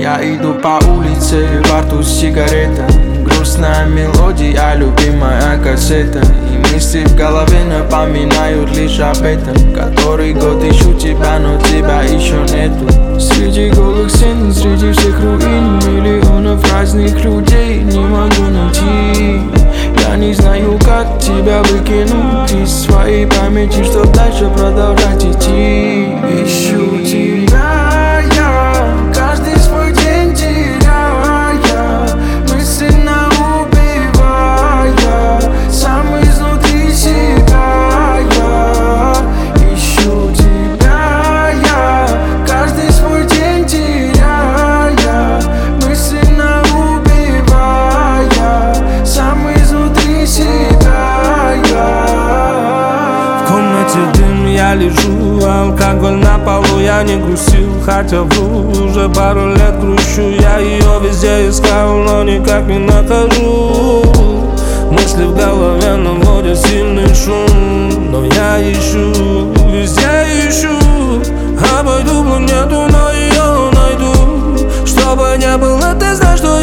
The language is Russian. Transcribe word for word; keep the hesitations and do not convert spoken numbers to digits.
Я иду по улице, во рту сигарета, грустная мелодия, любимая кассета. И мысли в голове напоминают лишь об этом. Который год ищу тебя, но тебя еще нету. Среди голых стен, среди всех руин, миллионов разных людей не могу найти. Я не знаю, как тебя выкинуть из своей памяти, чтоб дальше продолжать идти. Ищу тебя я, каждый свой день теряя, мысленно убивая, сам изнутри себя я. Ищу тебя я, каждый свой день теряя, мысленно убивая, сам изнутри себя я. В комнате дым, я лежу, алкоголь на полу, я не грустил, хотя вру, уже пару лет грущу. Я ее везде искал, но никак не нахожу. Мысли в голове наводят сильный шум, но я ищу, везде ищу. Обойду планету, но ее найду. Чтобы не было, ты знаешь, что